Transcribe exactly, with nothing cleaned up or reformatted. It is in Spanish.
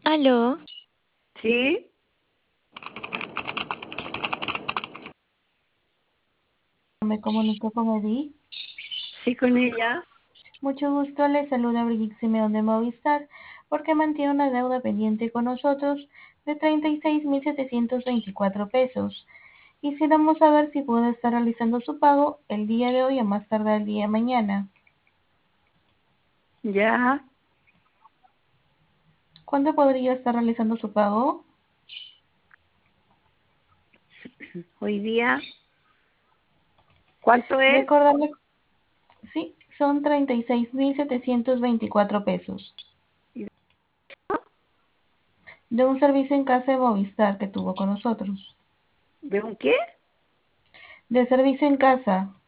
Aló, Sí, Me comunico con Edith. sí, con ella. Mucho gusto, le saluda Brigitte Simeón de Movistar, porque mantiene una deuda pendiente con nosotros de treinta y seis mil setecientos veinticuatro pesos. Quisiéramos saber si puede estar realizando su pago el día de hoy o más tarde el día de mañana. Ya, ¿Cuándo podría estar realizando su pago? hoy día, ¿cuánto es? Recordarle, sí, son treinta y seis mil setecientos veinticuatro pesos de un servicio en casa de Movistar que tuvo con nosotros. ¿De un qué? De servicio en casa.